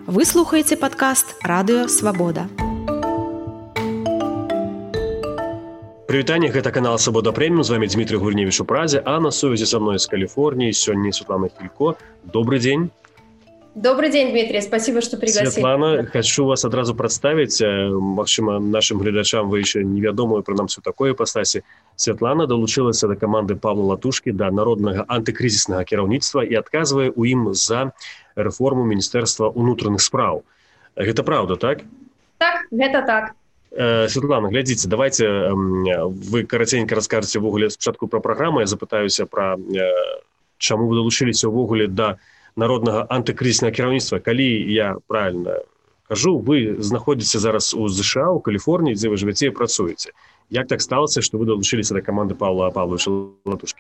Вы слухаеце падкаст Радыё Свабода. Прывітанне, гэта канал Свабода Прэміум, з вами Дмитрий Гурневич у Празе, а на сувязі со мной из Калифорнии сегодня Светлана Хилько. Добрый день. Добрый день, Дмитрий, спасибо, что пригласили. Светлана, хочу вас одразу представить, максима нашим глядачам вы еще невядомую про нам все такое ипостасі. Светлана долучилася до команды Павла Латушки, до народного антикризисного кіраўніцтва и отказывая у им за реформу Министерства внутренних справ. Это правда, так? Так, это так. Светлана, глядзіце, давайте вы караценька раскажаце ўвогуле спачатку пра праграму, я запытаюся пра чаму вы далучыліся ўвогуле да народнага антыкрызіснага кіраўніцтва. Калі я правильно кажу, вы знаходзіце зараз у США, у Каліфорніі, дзе вы жывяце і працуеце. Як так сталося, што вы далучыліся да каманды Павла Павловича Латушки?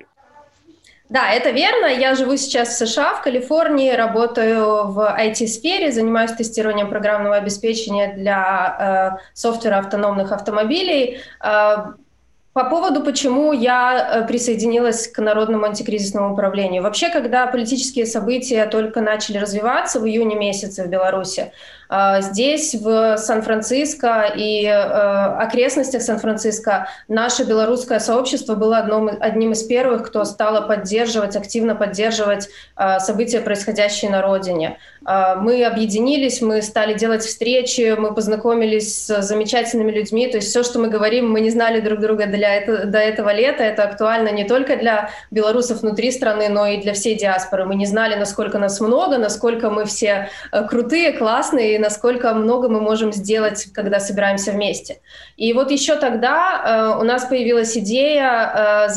Да, это верно. Я живу сейчас в США, в Калифорнии, работаю в IT-сфере, занимаюсь тестированием программного обеспечения для софтвера автономных автомобилей. По поводу, почему я присоединилась к Народному антикризисному управлению. Вообще, когда политические события только начали развиваться в июне месяце в Беларуси, здесь, в Сан-Франциско и окрестностях Сан-Франциско, наше белорусское сообщество было одним из первых, кто стало активно поддерживать события, происходящие на родине. Мы объединились, мы стали делать встречи, мы познакомились с замечательными людьми. То есть все, что мы говорим, мы не знали друг друга до этого лета. Это актуально не только для белорусов внутри страны, но и для всей диаспоры. Мы не знали, насколько нас много, насколько мы все крутые, классные, и насколько много мы можем сделать, когда собираемся вместе. И вот еще тогда у нас появилась идея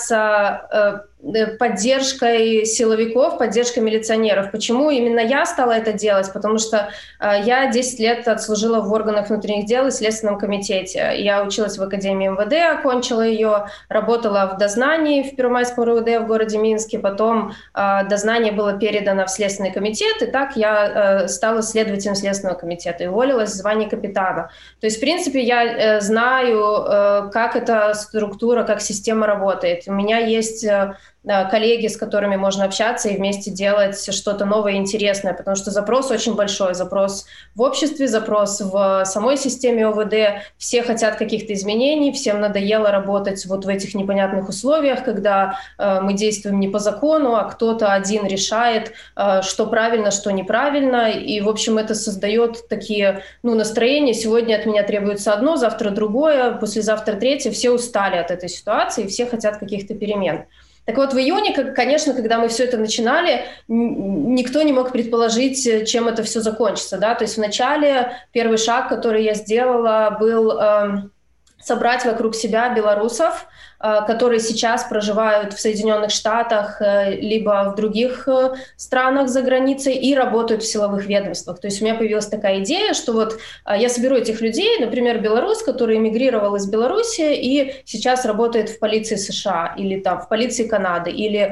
заняться поддержкой силовиков, поддержкой милиционеров. Почему именно я стала это делать? Потому что я 10 лет отслужила в органах внутренних дел и Следственном комитете. Я училась в Академии МВД, окончила ее, работала в дознании в Первомайском РУВД в городе Минске, потом дознание было передано в Следственный комитет, и так я стала следователем Следственного комитета и уволилась в звании капитана. То есть, в принципе, я знаю, как эта структура, как система работает. У меня есть коллеги, с которыми можно общаться и вместе делать что-то новое и интересное, потому что запрос очень большой, запрос в обществе, запрос в самой системе ОВД, все хотят каких-то изменений, всем надоело работать вот в этих непонятных условиях, когда мы действуем не по закону, а кто-то один решает, что правильно, что неправильно, и, в общем, это создает такие, настроения, сегодня от меня требуется одно, завтра другое, послезавтра третье, все устали от этой ситуации, все хотят каких-то перемен. Так вот, в июне, конечно, когда мы все это начинали, никто не мог предположить, чем это все закончится. Да? То есть вначале первый шаг, который я сделала, был собрать вокруг себя белорусов, которые сейчас проживают в Соединенных Штатах либо в других странах за границей и работают в силовых ведомствах. То есть у меня появилась такая идея, что вот я соберу этих людей, например, белорус, который эмигрировал из Беларуси и сейчас работает в полиции США или там в полиции Канады или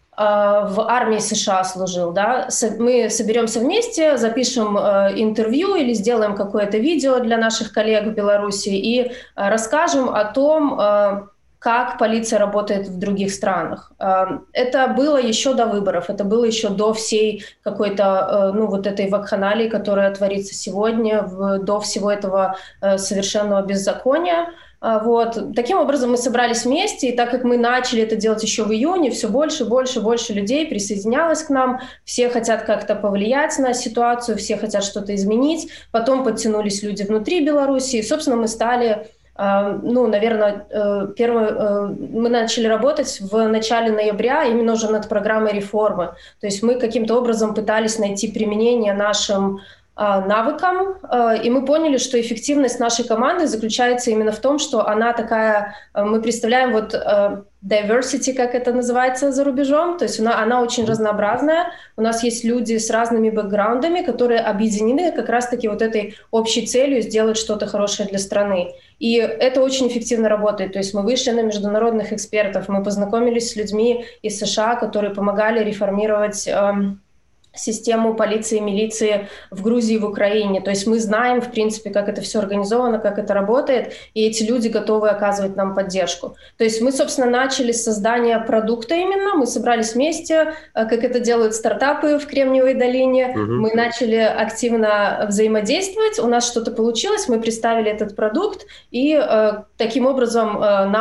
в армии США служил, да, мы соберемся вместе, запишем интервью или сделаем какое-то видео для наших коллег в Беларуси и расскажем о том, как полиция работает в других странах. Это было еще до выборов, это было еще до всей какой-то, вот этой вакханалии, которая творится сегодня, до всего этого совершенного беззакония. Вот. Таким образом мы собрались вместе, и так как мы начали это делать еще в июне, все больше людей присоединялось к нам, все хотят как-то повлиять на ситуацию, все хотят что-то изменить, потом подтянулись люди внутри Беларуси, и, собственно, мы стали... наверное, мы начали работать в начале ноября именно уже над программой реформы. То есть мы каким-то образом пытались найти применение нашим навыкам, и мы поняли, что эффективность нашей команды заключается именно в том, что она такая, мы представляем вот diversity, как это называется за рубежом, то есть она очень разнообразная, у нас есть люди с разными бэкграундами, которые объединены как раз-таки вот этой общей целью сделать что-то хорошее для страны. И это очень эффективно работает, то есть мы вышли на международных экспертов, мы познакомились с людьми из США, которые помогали реформировать систему полиции и милиции в Грузии и в Украине. То есть мы знаем, в принципе, как это все организовано, как это работает, и эти люди готовы оказывать нам поддержку. То есть мы, собственно, начали с создания продукта именно, мы собрались вместе, как это делают стартапы в Кремниевой долине, мы начали активно взаимодействовать, у нас что-то получилось, мы представили этот продукт, и таким образом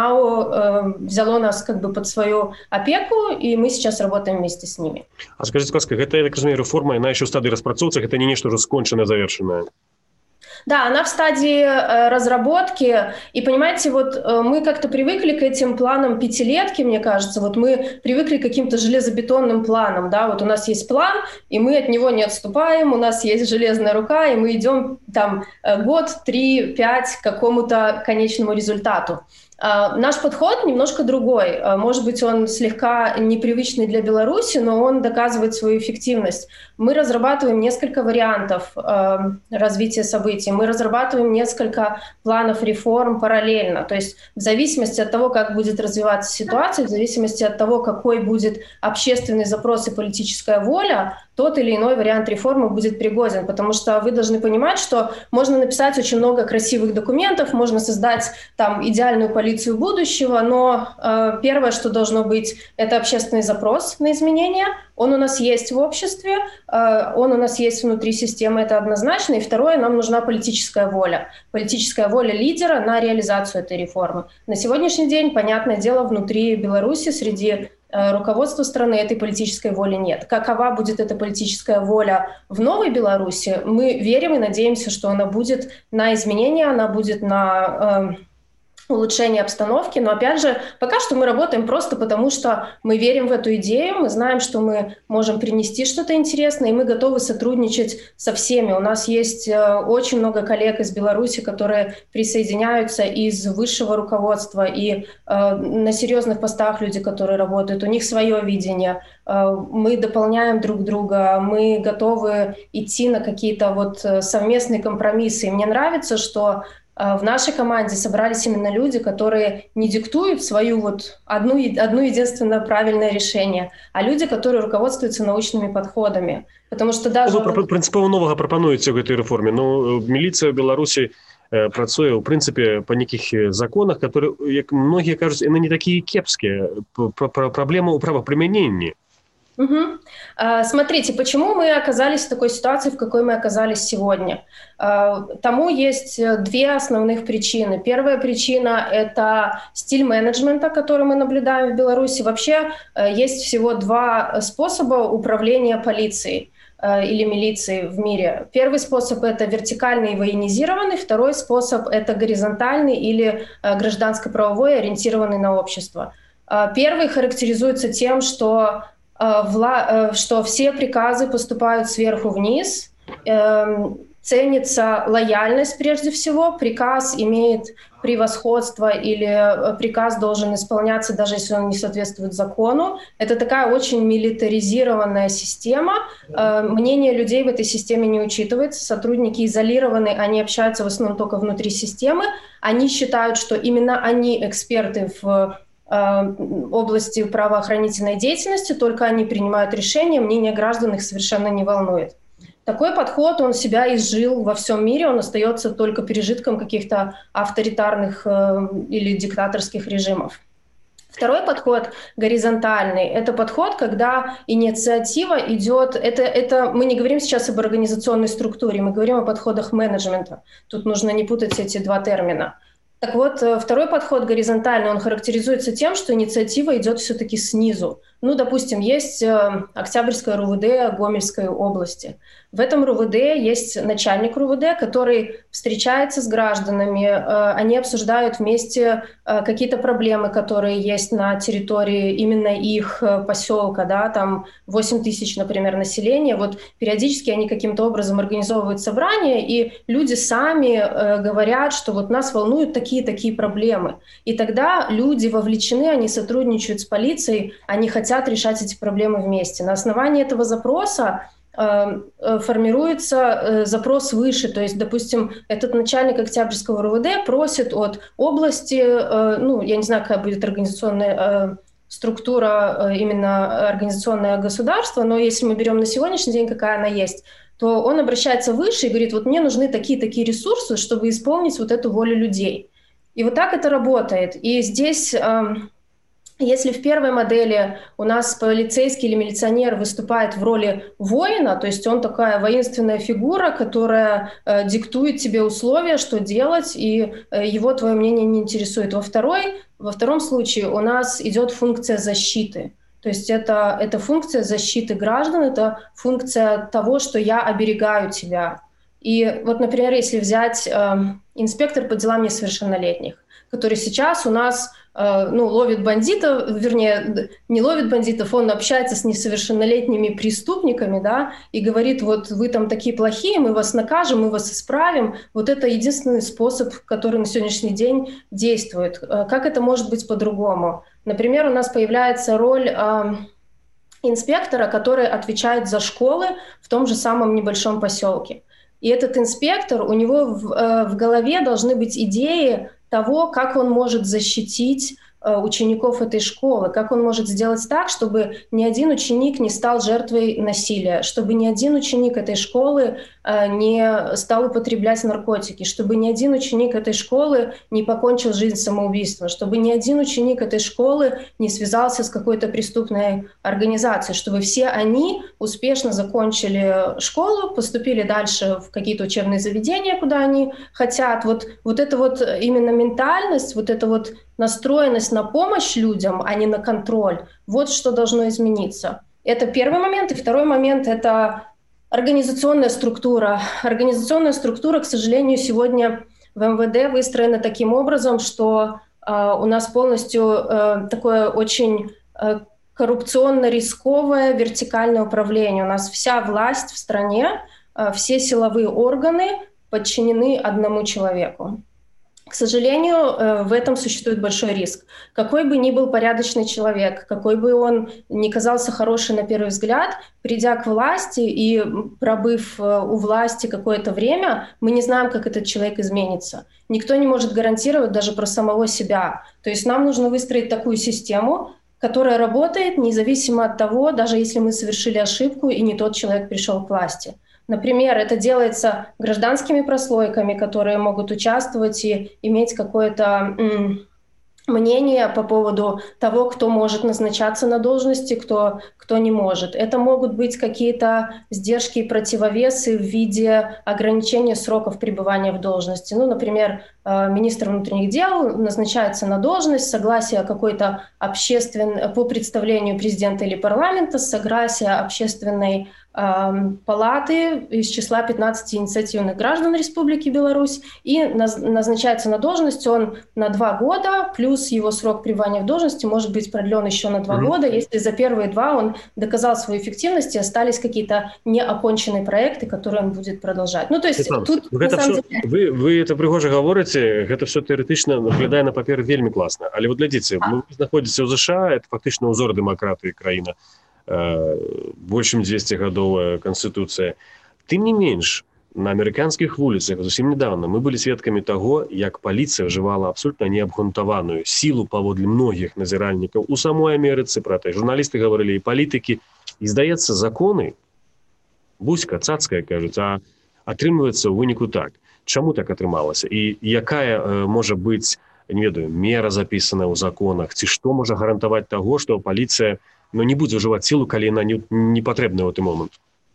НАО взяло нас как бы под свою опеку, и мы сейчас работаем вместе с ними. А скажите, ласка, это, я так разумею, реформа, она еще в стадии распрацоўцы, это не нечто уже сконченное, завершенное? Да, она в стадии разработки, и, понимаете, вот мы как-то привыкли к этим планам пятилетки, мне кажется, вот мы привыкли к каким-то железобетонным планам, да, вот у нас есть план, и мы от него не отступаем, у нас есть железная рука, и мы идем там год, 3, 5 к какому-то конечному результату. Наш подход немножко другой. Может быть, он слегка непривычный для Беларуси, но он доказывает свою эффективность. Мы разрабатываем несколько вариантов развития событий. Мы разрабатываем несколько планов реформ параллельно. То есть в зависимости от того, как будет развиваться ситуация, в зависимости от того, какой будет общественный запрос и политическая воля, тот или иной вариант реформы будет пригоден. Потому что вы должны понимать, что можно написать очень много красивых документов, можно создать там идеальную полицию будущего, но первое, что должно быть, это общественный запрос на изменения. Он у нас есть в обществе, он у нас есть внутри системы, это однозначно. И второе, нам нужна политическая воля. Политическая воля лидера на реализацию этой реформы. На сегодняшний день, понятное дело, внутри Беларуси, среди руководства страны этой политической воли нет. Какова будет эта политическая воля в новой Беларуси, мы верим и надеемся, что она будет на изменения, она будет на улучшение обстановки, но опять же, пока что мы работаем просто потому, что мы верим в эту идею, мы знаем, что мы можем принести что-то интересное, и мы готовы сотрудничать со всеми. У нас есть очень много коллег из Беларуси, которые присоединяются из высшего руководства, и на серьезных постах люди, которые работают, у них свое видение. Мы дополняем друг друга, мы готовы идти на какие-то вот совместные компромиссы. И мне нравится, что в нашей команде собрались именно люди, которые не диктуют свою вот одну единственное правильное решение, а люди, которые руководствуются научными подходами. Потому что даже... Вы принципова новага прапануеце ў гэтай рэформе. Ну, міліцыя ў Беларусі працуе, ў прынцыпе, па нейкіх законах, которые, як многія кажуць, яны не такія кепскія. Праблема ў правапрымяненні. Угу. Смотрите, почему мы оказались в такой ситуации, в какой мы оказались сегодня? Тому есть две основных причины. Первая причина – это стиль менеджмента, который мы наблюдаем в Беларуси. Вообще есть всего два способа управления полицией или милицией в мире. Первый способ – это вертикальный и военизированный, второй способ – это горизонтальный или гражданско-правовой, ориентированный на общество. Первый характеризуется тем, что все приказы поступают сверху вниз, ценится лояльность прежде всего, приказ имеет превосходство или приказ должен исполняться, даже если он не соответствует закону. Это такая очень милитаризированная система. Мнение людей в этой системе не учитывается. Сотрудники изолированы, они общаются в основном только внутри системы. Они считают, что именно они эксперты в области правоохранительной деятельности, только они принимают решения, мнение граждан их совершенно не волнует. Такой подход, он себя изжил во всем мире, он остается только пережитком каких-то авторитарных или диктаторских режимов. Второй подход горизонтальный. Это подход, когда инициатива идет... Это мы не говорим сейчас об организационной структуре, мы говорим о подходах менеджмента. Тут нужно не путать эти два термина. Так вот, второй подход горизонтальный, он характеризуется тем, что инициатива идет все-таки снизу. Ну, допустим, есть Октябрьское РУВД Гомельской области. В этом РУВД есть начальник РУВД, который встречается с гражданами, они обсуждают вместе какие-то проблемы, которые есть на территории именно их поселка, да, там 8 тысяч, например, населения. Вот периодически они каким-то образом организовывают собрания, и люди сами говорят, что вот нас волнуют такие проблемы. И тогда люди вовлечены, они сотрудничают с полицией, они хотят решать эти проблемы вместе. На основании этого запроса формируется запрос выше, то есть, допустим, этот начальник Октябрьского РУВД просит от области, ну, я не знаю, какая будет организационная структура именно организационное государства, но если мы берем на сегодняшний день, какая она есть, то он обращается выше и говорит, вот мне нужны такие-такие ресурсы, чтобы исполнить вот эту волю людей. И вот так это работает. И здесь, если в первой модели у нас полицейский или милиционер выступает в роли воина, то есть он такая воинственная фигура, которая диктует тебе условия, что делать, и его твое мнение не интересует. Во втором случае у нас идет функция защиты. То есть это функция защиты граждан, это функция того, что я оберегаю тебя. И вот, например, если взять инспектор по делам несовершеннолетних, который сейчас у нас ловит бандитов, вернее, не ловит бандитов, он общается с несовершеннолетними преступниками, да, и говорит, вот вы там такие плохие, мы вас накажем, мы вас исправим. Вот это единственный способ, который на сегодняшний день действует. Как это может быть по-другому? Например, у нас появляется роль инспектора, который отвечает за школы в том же самом небольшом поселке. И этот инспектор, у него в голове должны быть идеи того, как он может защитить учеников этой школы, как он может сделать так, чтобы ни один ученик не стал жертвой насилия, чтобы ни один ученик этой школы не стал употреблять наркотики, чтобы ни один ученик этой школы не покончил жизнь самоубийством, чтобы ни один ученик этой школы не связался с какой-то преступной организацией, чтобы все они успешно закончили школу, поступили дальше в какие-то учебные заведения, куда они хотят. Вот это вот именно ментальность, вот это вот настроенность на помощь людям, а не на контроль. Вот что должно измениться. Это первый момент. И второй момент — это организационная структура. Организационная структура, к сожалению, сегодня в МВД выстроена таким образом, что у нас полностью такое очень коррупционно-рисковое вертикальное управление. У нас вся власть в стране, все силовые органы подчинены одному человеку. К сожалению, в этом существует большой риск. Какой бы ни был порядочный человек, какой бы он ни казался хороший на первый взгляд, придя к власти и пробыв у власти какое-то время, мы не знаем, как этот человек изменится. Никто не может гарантировать даже про самого себя. То есть нам нужно выстроить такую систему, которая работает независимо от того, даже если мы совершили ошибку и не тот человек пришел к власти. Например, это делается гражданскими прослойками, которые могут участвовать и иметь какое-то мнение по поводу того, кто может назначаться на должности, кто не может. Это могут быть какие-то сдержки и противовесы в виде ограничения сроков пребывания в должности. Например, министр внутренних дел назначается на должность, согласие какой-то по представлению президента или парламента, согласие общественной палаты из числа 15 инициативных граждан Республики Беларусь, и назначается на должность он на 2 года, плюс его срок пребывания в должности может быть продлен еще на 2 года, если за первые 2 он доказал свою эффективность и остались какие-то неоконченные проекты, которые он будет продолжать. То есть тут на самом деле... Вы это пригожа говорите, гэта все тэарэтычна выглядае на паперы вельмі класна, але вот глядзіце, вы знаходзіце ў ЗША, это фактычна ўзор дэмакратыі краіна, большым 200-гадовая канстытуцыя. Тым не менш, на амерыканскіх вуліцах зусім недавно мы былі сведкамі таго, як паліцыя ўжывала абсолютна неабгрунтаваную сілу паводле многіх назіральнікаў у самой Амерыцы, пра это журналісты гаварылі і палітыкі, і здаецца, законы бузька, цацкая, кажуць, а атрымліваецца ў выніку так. Чаму так атрымалася? І якая можа быць, не ведаю, мера запісаная ў законах, ці што можа гарантаваць таго, што паліцыя не будет уживать силу, когда она не потребна в этот момент?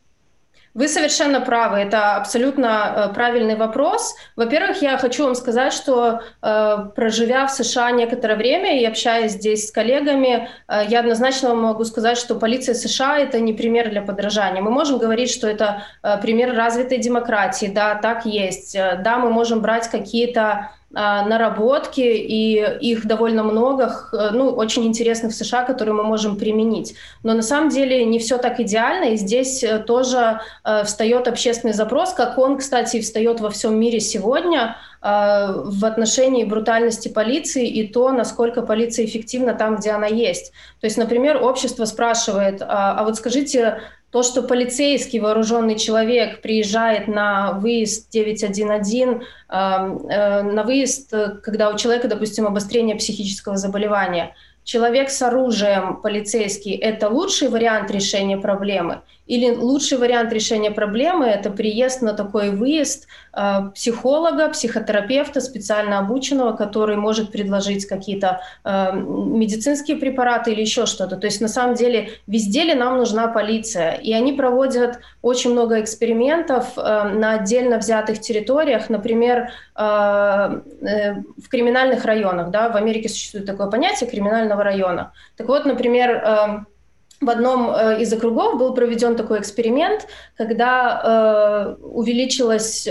Вы совершенно правы. Это абсолютно правильный вопрос. Во-первых, я хочу вам сказать, что проживя в США некоторое время и общаясь здесь с коллегами, я однозначно могу сказать, что полиция США — это не пример для подражания. Мы можем говорить, что это пример развитой демократии. Да, так есть. Да, мы можем брать какие-то наработки, и их довольно много, очень интересных в США, которые мы можем применить. Но на самом деле не все так идеально, и здесь тоже встает общественный запрос, как он, кстати, встает во всем мире сегодня, в отношении брутальности полиции и то, насколько полиция эффективна там, где она есть. То есть, например, общество спрашивает, а вот скажите, то, что полицейский вооруженный человек приезжает на выезд 911, на выезд, когда у человека, допустим, обострение психического заболевания, человек с оружием полицейский – это лучший вариант решения проблемы? Или лучший вариант решения проблемы – это приезд на такой выезд психолога, психотерапевта, специально обученного, который может предложить какие-то медицинские препараты или еще что-то. То есть на самом деле везде ли нам нужна полиция? И они проводят очень много экспериментов на отдельно взятых территориях, например, в криминальных районах. Да? В Америке существует такое понятие криминального района. Так вот, например, в одном из округов был проведен такой эксперимент, когда увеличились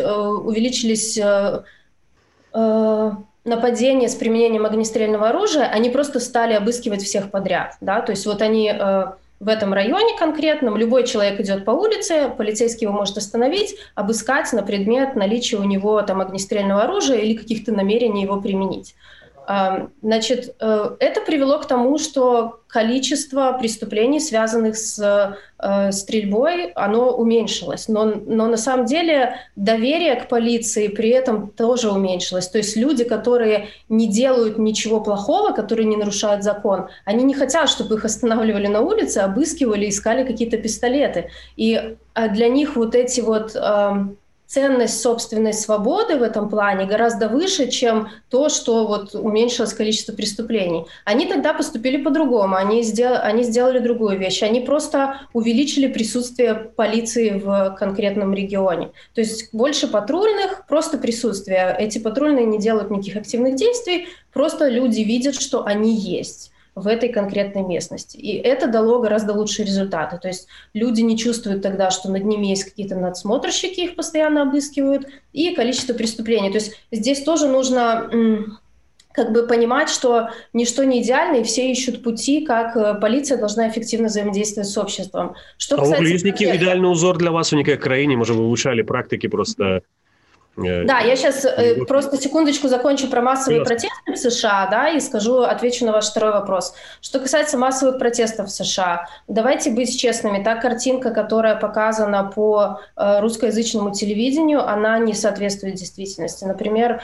нападения с применением огнестрельного оружия, они просто стали обыскивать всех подряд. Да? То есть вот они в этом районе конкретном, любой человек идет по улице, полицейский его может остановить, обыскать на предмет наличия у него там огнестрельного оружия или каких-то намерений его применить. Значит, это привело к тому, что количество преступлений, связанных с стрельбой, оно уменьшилось. Но на самом деле доверие к полиции при этом тоже уменьшилось. То есть люди, которые не делают ничего плохого, которые не нарушают закон, они не хотят, чтобы их останавливали на улице, обыскивали, искали какие-то пистолеты. И для них вот эти вот... ценность собственной свободы в этом плане гораздо выше, чем то, что вот уменьшилось количество преступлений. Они тогда поступили по-другому, они сделали другую вещь. Они просто увеличили присутствие полиции в конкретном регионе. То есть больше патрульных, просто присутствие. Эти патрульные не делают никаких активных действий, просто люди видят, что они есть в этой конкретной местности. И это дало гораздо лучшие результаты. То есть люди не чувствуют тогда, что над ними есть какие-то надсмотрщики, их постоянно обыскивают, и количество преступлений. То есть здесь тоже нужно как бы понимать, что ничто не идеально, и все ищут пути, как полиция должна эффективно взаимодействовать с обществом. Что касается... есть некий идеальный узор для вас у некой краине? Может, вы улучшали практики просто... Да, я сейчас просто секундочку закончу про массовые протесты в США, да, и отвечу на ваш второй вопрос. Что касается массовых протестов в США, давайте быть честными, та картинка, которая показана по русскоязычному телевидению, она не соответствует действительности. Например,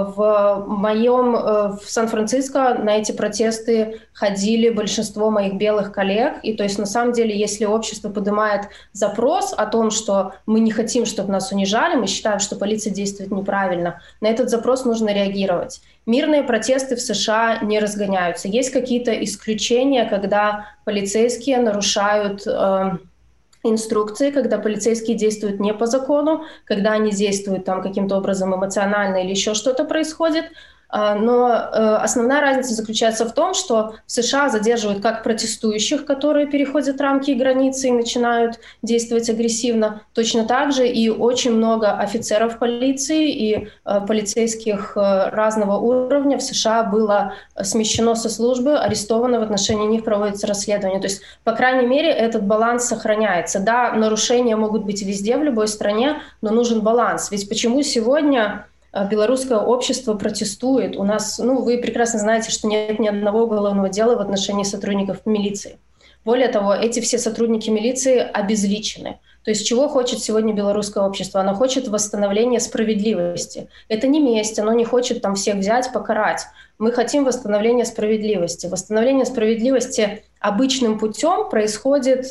в Сан-Франциско на эти протесты ходили большинство моих белых коллег, и то есть на самом деле, если общество поднимает запрос о том, что мы не хотим, чтобы нас унижали, мы считаем, что полиция действует неправильно, на этот запрос нужно реагировать. Мирные протесты в США не разгоняются. Есть какие-то исключения, когда полицейские нарушают инструкции, когда полицейские действуют не по закону, когда они действуют там каким-то образом эмоционально или еще что-то происходит. Но основная разница заключается в том, что в США задерживают как протестующих, которые переходят рамки и границы и начинают действовать агрессивно, точно так же и очень много офицеров полиции и полицейских разного уровня в США было смещено со службы, арестовано, в отношении них проводится расследование. То есть, по крайней мере, этот баланс сохраняется. Да, нарушения могут быть везде, в любой стране, но нужен баланс. Ведь почему сегодня белорусское общество протестует? У нас, вы прекрасно знаете, что нет ни одного уголовного дела в отношении сотрудников милиции. Более того, эти все сотрудники милиции обезличены. То есть чего хочет сегодня белорусское общество? Оно хочет восстановления справедливости. Это не месть, оно не хочет там всех взять, покарать. Мы хотим восстановления справедливости. Восстановление справедливости обычным путем происходит...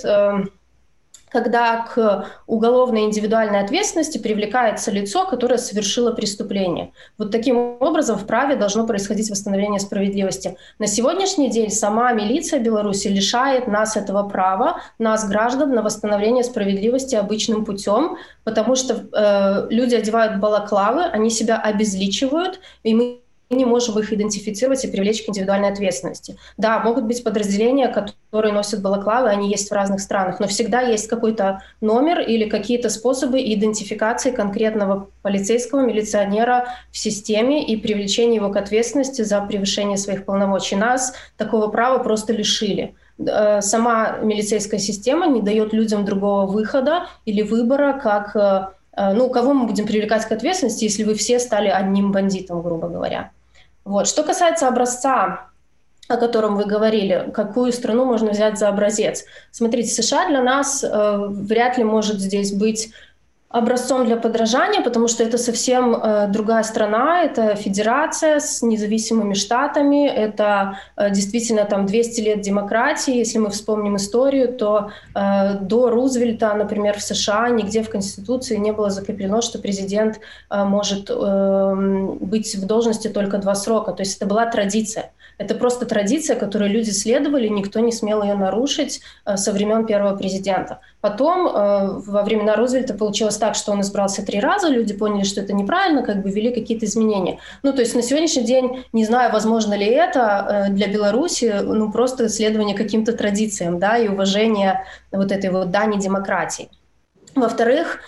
когда к уголовной индивидуальной ответственности привлекается лицо, которое совершило преступление. Вот таким образом в праве должно происходить восстановление справедливости. На сегодняшний день сама милиция Беларуси лишает нас этого права, нас, граждан, на восстановление справедливости обычным путем, потому что люди одевают балаклавы, они себя обезличивают, и мы не можем их идентифицировать и привлечь к индивидуальной ответственности. Да, могут быть подразделения, которые носят балаклавы, они есть в разных странах, но всегда есть какой-то номер или какие-то способы идентификации конкретного полицейского, милиционера в системе и привлечения его к ответственности за превышение своих полномочий. Нас такого права просто лишили. Сама милицейская система не дает людям другого выхода или выбора, как... кого мы будем привлекать к ответственности, если вы все стали одним бандитом, грубо говоря. Вот. Что касается образца, о котором вы говорили, какую страну можно взять за образец. Смотрите, США для нас вряд ли может здесь быть образцом для подражания, потому что это совсем другая страна, это федерация с независимыми штатами, это действительно там 200 лет демократии. Если мы вспомним историю, то до Рузвельта, например, в США нигде в Конституции не было закреплено, что президент может быть в должности только 2 срока. То есть это была традиция. Это просто традиция, которой люди следовали, никто не смел ее нарушить со времен первого президента. Потом, во времена Рузвельта, получилось так, что он избрался 3 раза, люди поняли, что это неправильно, как бы ввели какие-то изменения. Ну, то есть на сегодняшний день, не знаю, возможно ли это для Беларуси, ну, просто следование каким-то традициям, да, и уважение вот этой вот дани демократии. Во-вторых,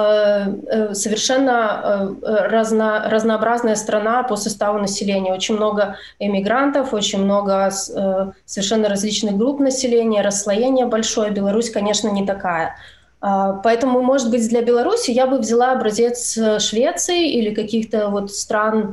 совершенно разнообразная страна по составу населения. Очень много эмигрантов, очень много совершенно различных групп населения, расслоение большое. Беларусь, конечно, не такая. Поэтому, может быть, для Беларуси я бы взяла образец Швеции или каких-то вот стран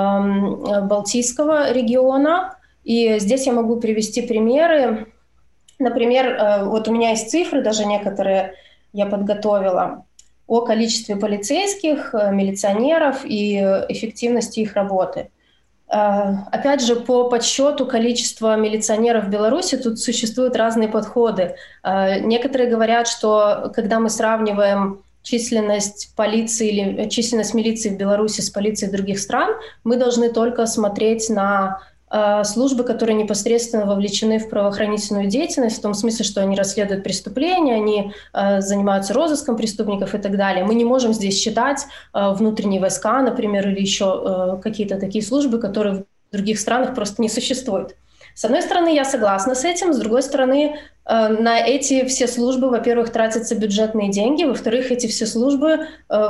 Балтийского региона. И здесь я могу привести примеры. Например, вот у меня есть цифры, даже некоторые я подготовила, о количестве полицейских, милиционеров и эффективности их работы. Опять же, по подсчету количества милиционеров в Беларуси тут существуют разные подходы. Некоторые говорят, что когда мы сравниваем численность полиции или численность милиции в Беларуси с полицией других стран, мы должны только смотреть на службы, которые непосредственно вовлечены в правоохранительную деятельность, в том смысле, что они расследуют преступления, они занимаются розыском преступников и так далее. Мы не можем здесь считать внутренние войска, например, или еще какие-то такие службы, которые в других странах просто не существуют. С одной стороны, я согласна с этим, с другой стороны, на эти все службы, во-первых, тратятся бюджетные деньги, во-вторых, эти все службы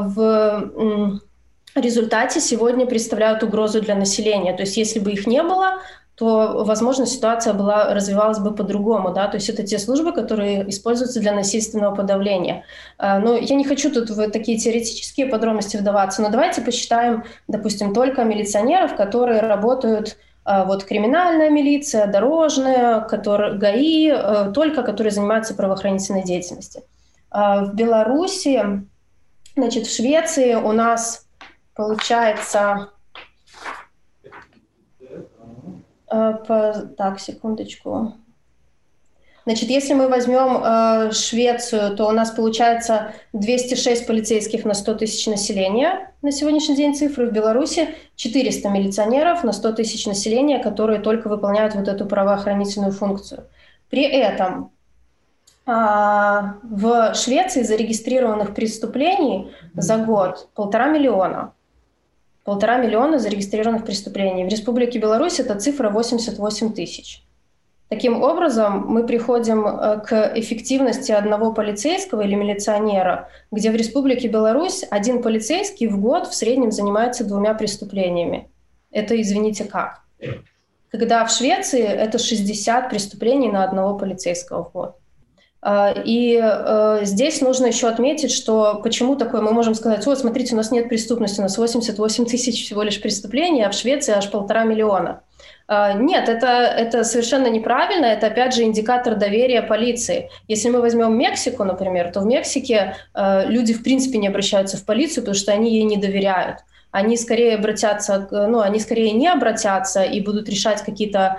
в результате сегодня представляют угрозу для населения. То есть если бы их не было, то, возможно, ситуация развивалась бы по-другому. Да? То есть это те службы, которые используются для насильственного подавления. Но я не хочу тут в такие теоретические подробности вдаваться, но давайте посчитаем, допустим, только милиционеров, которые работают, вот криминальная милиция, дорожная, ГАИ, только которые занимаются правоохранительной деятельностью. В Беларуси, значит, в Швеции у нас получается, так, секундочку. Значит, если мы возьмем Швецию, то у нас получается 206 полицейских на 100 тысяч населения на сегодняшний день цифры. В Беларуси 400 милиционеров на 100 тысяч населения, которые только выполняют вот эту правоохранительную функцию. При этом в Швеции зарегистрированных преступлений за год 1,5 миллиона. 1,5 миллиона зарегистрированных преступлений. В Республике Беларусь эта цифра 88 тысяч. Таким образом, мы приходим к эффективности одного полицейского или милиционера, где в Республике Беларусь один полицейский в год в среднем занимается 2 преступлениями. Это, извините, как? Когда в Швеции это 60 преступлений на одного полицейского в год. И здесь нужно еще отметить, что почему такое, мы можем сказать, вот смотрите, у нас нет преступности, у нас 88 тысяч всего лишь преступлений, а в Швеции аж 1,5 миллиона. Нет, это совершенно неправильно, это опять же индикатор доверия полиции. Если мы возьмем Мексику, например, то в Мексике люди в принципе не обращаются в полицию, потому что они ей не доверяют. Они скорее не обратятся и будут решать какие-то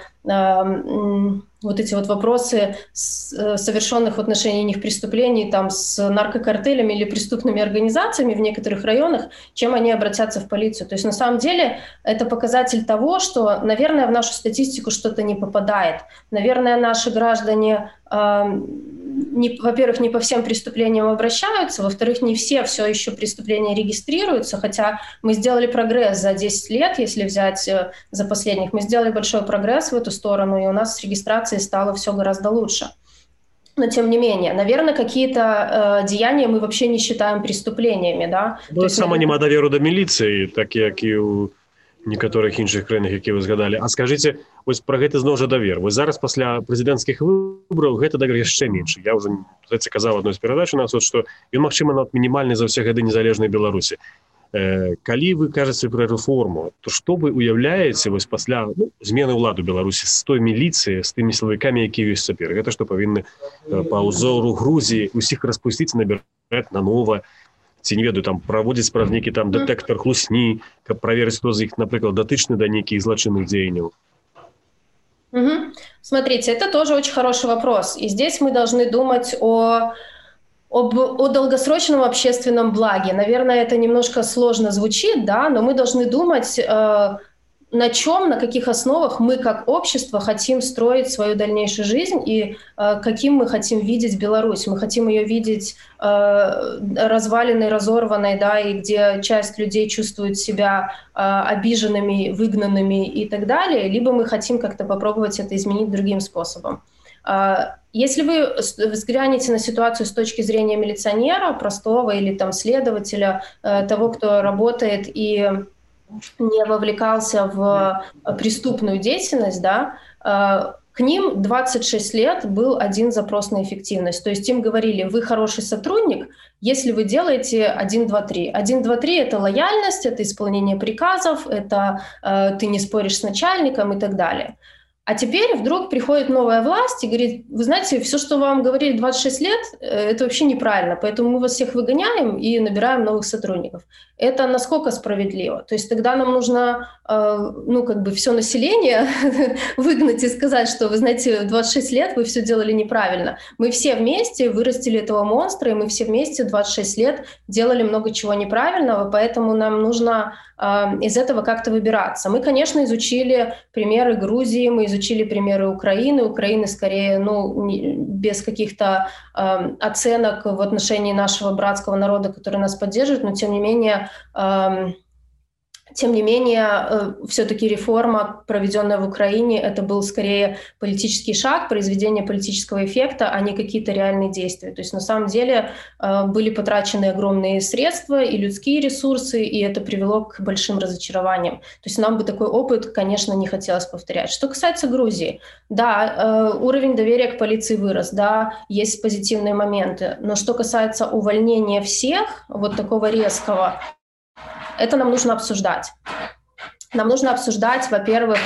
вот эти вот вопросы совершенных в отношении них преступлений там, с наркокартелями или преступными организациями в некоторых районах, чем они обратятся в полицию. То есть на самом деле это показатель того, что, наверное, в нашу статистику что-то не попадает. Наверное, наши граждане, во-первых, не по всем преступлениям обращаются, во-вторых, не все еще преступления регистрируются, хотя мы сделали прогресс за 10 лет, если взять за последних, мы сделали большой прогресс в эту сторону, и у нас с регистрацией стало все гораздо лучше. Но тем не менее, наверное, какие-то деяния мы вообще не считаем преступлениями. Да? Ну, сама нема даверу до міліції, так як і у некаторых іншых краінах, які вы згадалі. А скажите, вось про гэта зноў жа давер. Вось зараз пасля прэзідэнцкіх выбараў гэта давер яшчэ менш. Я ўжо казаў адной з перадач у нас, што ён, магчыма, нават мінімальны за ўсе гады незалежнай Беларусі. Калі вы кажаце пра рэформу, то што вы уяўляеце вось пасля змены ўлады Беларусі з той міліцыі, з тымі сілавікамі, якія ёсць цяпер? Гэта што павінны па ўзору Грузіі усіх распусціць, набіраць нанова? ці, не ведаю, там праводзіць праз нейкі там дэтэктар хлусні, каб праверыць, хто з іх, напрыклад, датычны да нейкіх злачынных дзеянняў? Смотрите, это тоже очень хороший вопрос. И здесь мы должны думать о долгосрочном общественном благе. Наверное, это немножко сложно звучит, да, но мы должны думать, на чем, на каких основах мы как общество хотим строить свою дальнейшую жизнь и каким мы хотим видеть Беларусь. Мы хотим ее видеть разваленной, разорванной, да, и где часть людей чувствует себя обиженными, выгнанными и так далее, либо мы хотим как-то попробовать это изменить другим способом. Если вы взглянете на ситуацию с точки зрения милиционера, простого или там следователя, того, кто работает и не вовлекался в преступную деятельность, да, к ним 26 лет был один запрос на эффективность. То есть им говорили: вы хороший сотрудник, если вы делаете 1, 2, 3. 1, 2, 3 – это лояльность, это исполнение приказов, это ты не споришь с начальником и так далее. А теперь вдруг приходит новая власть и говорит: вы знаете, все, что вам говорили 26 лет, это вообще неправильно, поэтому мы вас всех выгоняем и набираем новых сотрудников. Это насколько справедливо? То есть тогда нам нужно, все население выгнать и сказать, что, вы знаете, 26 лет вы все делали неправильно. Мы все вместе вырастили этого монстра, и мы все вместе 26 лет делали много чего неправильного, поэтому нам нужно из этого как-то выбираться. Мы, конечно, изучили примеры Грузии, мы изучили примеры Украины. Украины скорее, без каких-то оценок в отношении нашего братского народа, который нас поддерживает, но тем не менее, все-таки реформа, проведенная в Украине, это был скорее политический шаг, произведение политического эффекта, а не какие-то реальные действия. То есть на самом деле были потрачены огромные средства и людские ресурсы, и это привело к большим разочарованиям. То есть нам бы такой опыт, конечно, не хотелось повторять. Что касается Грузии, да, уровень доверия к полиции вырос, да, есть позитивные моменты, но что касается увольнения всех, вот такого резкого, это нам нужно обсуждать. Нам нужно обсуждать, во-первых,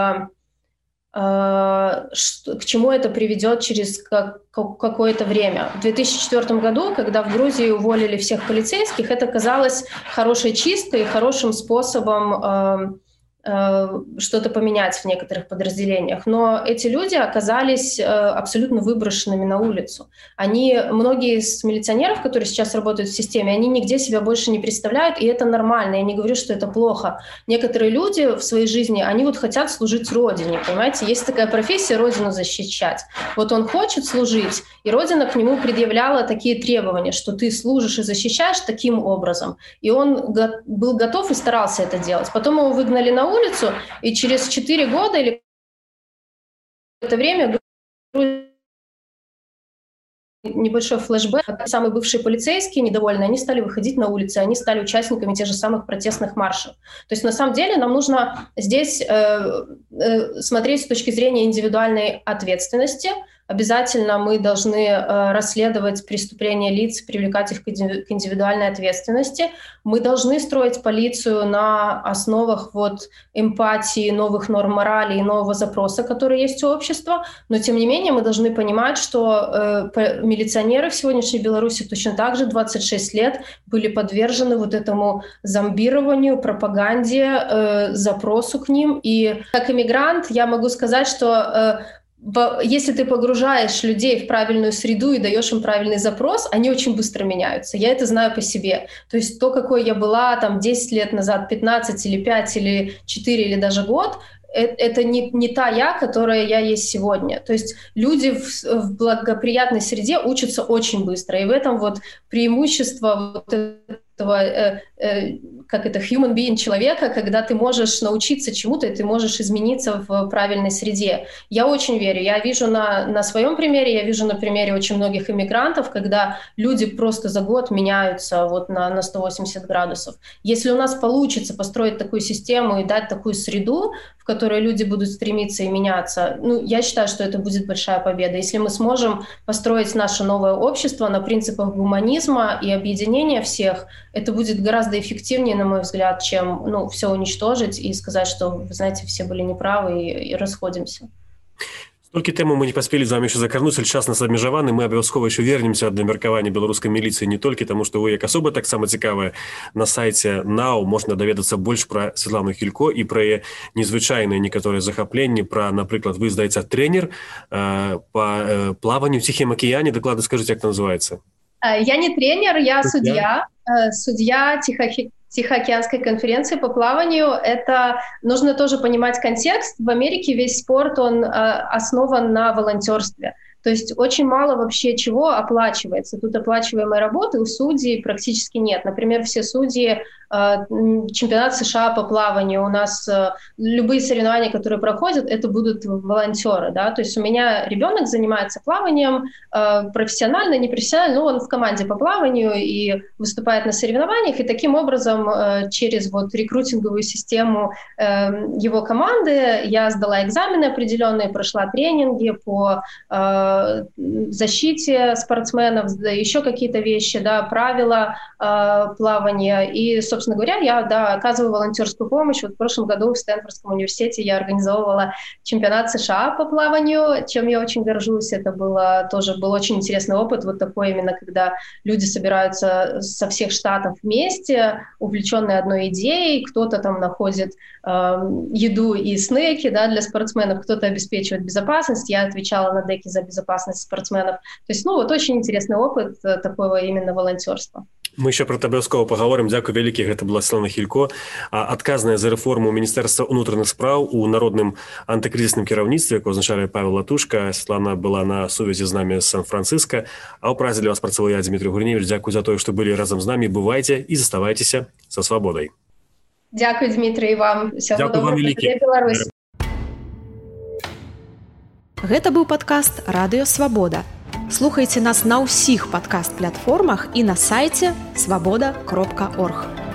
к чему это приведет через какое-то время. В 2004 году, когда в Грузии уволили всех полицейских, это казалось хорошей чисткой и хорошим способом что-то поменять в некоторых подразделениях. Но эти люди оказались абсолютно выброшенными на улицу. Многие из милиционеров, которые сейчас работают в системе, они нигде себя больше не представляют, и это нормально. Я не говорю, что это плохо. Некоторые люди в своей жизни, они вот хотят служить Родине, понимаете? Есть такая профессия — Родину защищать. Вот он хочет служить, и Родина к нему предъявляла такие требования, что ты служишь и защищаешь таким образом. И он был готов и старался это делать. Потом его выгнали на улицу, и через 4 года или это время небольшой флешбэк. Самые бывшие полицейские, недовольные, они стали выходить на улицы, они стали участниками тех же самых протестных маршев. То есть на самом деле нам нужно здесь смотреть с точки зрения индивидуальной ответственности. Обязательно мы должны расследовать преступления лиц, привлекать их к индивидуальной ответственности. Мы должны строить полицию на основах эмпатии, новых норм морали и нового запроса, который есть у общества. Но, тем не менее, мы должны понимать, что милиционеры в сегодняшней Беларуси точно так же 26 лет были подвержены этому зомбированию, пропаганде, запросу к ним. И как иммигрант я могу сказать, что если ты погружаешь людей в правильную среду и даешь им правильный запрос, они очень быстро меняются. Я это знаю по себе. То есть то, какой я была 10 лет назад, 15 или 5 или 4 или даже год, это не та я, которая я есть сегодня. То есть люди в благоприятной среде учатся очень быстро. И в этом преимущество этого human being человека, когда ты можешь научиться чему-то, и ты можешь измениться в правильной среде. Я очень верю. Я вижу на своем примере, я вижу на примере очень многих иммигрантов, когда люди просто за год меняются на 180 градусов. Если у нас получится построить такую систему и дать такую среду, в которой люди будут стремиться и меняться, я считаю, что это будет большая победа. Если мы сможем построить наше новое общество на принципах гуманизма и объединения всех, это будет гораздо эффективнее, на мой взгляд, чем все уничтожить и сказать, что, вы знаете, все были неправы и расходимся. С Толькі тэму мы не паспелі з вами яшчэ закрануць, але час нас абмежаваны, мы абавязкова яшчэ вернемся да меркавання беларускай міліцыі не толькі таму, што вы як асоба таксама цікавая. На сайце НАУ можна даведацца больш пра Светлану Хілько і пра яе незвычайныя некаторыя захапленні, пра, напрыклад, вы, здаецца, трэнер па плаванню ў Ціхім акіяне. Дакладна скажыце, як это называецца? Я не тренер, я судья Тихоокеанской конференции по плаванию. Это нужно тоже понимать контекст. В Америке весь спорт, он основан на волонтерстве. То есть очень мало вообще чего оплачивается. Тут оплачиваемой работы у судей практически нет. Например, все судьи чемпионат США по плаванию, у нас любые соревнования, которые проходят, это будут волонтеры, да, то есть у меня ребенок занимается плаванием профессионально, непрофессионально, но он в команде по плаванию и выступает на соревнованиях, и таким образом через вот рекрутинговую систему его команды я сдала экзамены определенные, прошла тренинги по защите спортсменов, еще какие-то вещи, да, правила плавания, и, собственно говоря, я оказываю волонтерскую помощь. Вот в прошлом году в Стэнфордском университете я организовывала чемпионат США по плаванию, чем я очень горжусь. Это был очень интересный опыт, вот такой именно, когда люди собираются со всех штатов вместе, увлеченные одной идеей, кто-то там находит еду и снеки, да, для спортсменов, кто-то обеспечивает безопасность, я отвечала на деке за безопасность спортсменов. То есть, очень интересный опыт такого именно волонтерства. Мы еще про абавязкова паговорым. Дзякуй вялікі, гэта была Светлана Хілько, адказная за рэформу Міністэрства ўнутраных спраў у народным антыкрызісным кіраўніцтве, якое узначае Павел Латушка. Светлана была на сувязі з намі з Сан-Франциско, а ў празе для вас працаваў я, Дмітрий Гурневич. Дзякуй за тое, што былі разам з намі. Бывайце і заставайцеся са свабодай. Дзякуй, Дмітрий, і вам. Дзякуй вам вялікі. Гэта быў падкаст «Радыё Свабода». Слухайце нас на ўсіх падкаст-платформах і на сайце свабода.орг.